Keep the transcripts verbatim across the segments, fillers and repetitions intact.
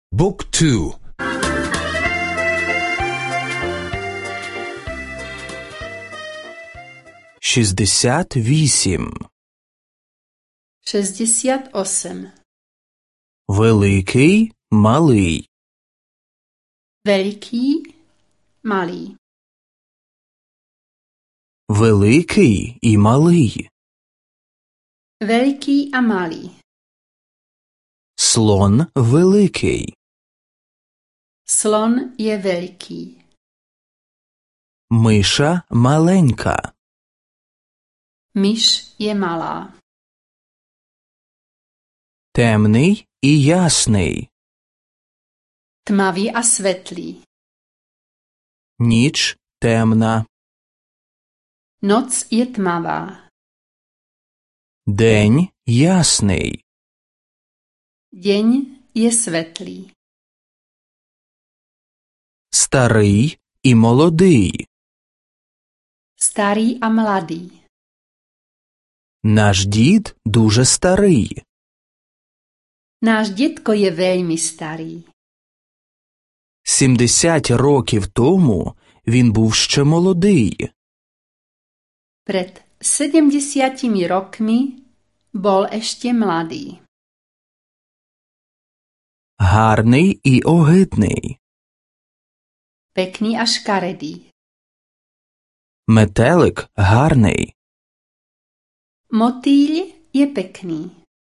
Book two. шістдесят вісім. шестьдесят osm. Великий, малий. Veliký, malý. Великий і малий. Veliký a malý. Слон великий. Slon je veliký. Миша маленька. Myš je malá. Темний і ясний. Tmavý a svetlý. Ніч темна. Noc je tmavá. День ясний. Deň je svetlý. Старий і молодий. Starý a mladý. Наш дід дуже старий. Náš detko je veľmi starý. сімдесят років тому він був ще молодий. Pred sedemdesiatimi rokmi bol ešte mladý. Гарний і огидний. Pekný a škaredý. Метелик гарний. Motýľ je pekný.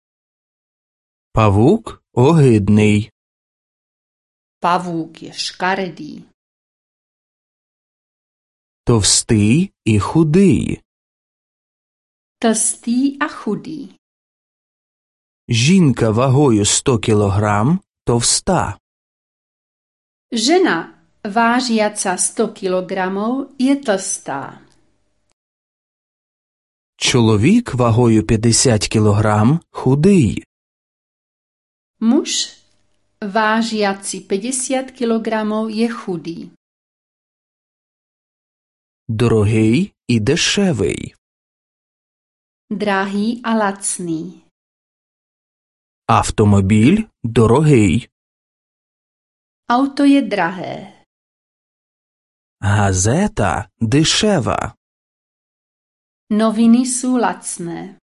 Павук огидний. Pavúk je škaredý. Товстий і худий. Tlstý a chudý. Жінка вагою сто кілограм товста. Žena vážiaca sto kilogramov je tlstá. Чоловік вагою п'ятдесят кілограм худий. Muž vážiaci päťdesiat kilogramov je chudý. Дорогий і дешевий. Drahý a lacný. Автомобіль дорогий. Auto je drahé. Газета дешева. Noviny sú lacné.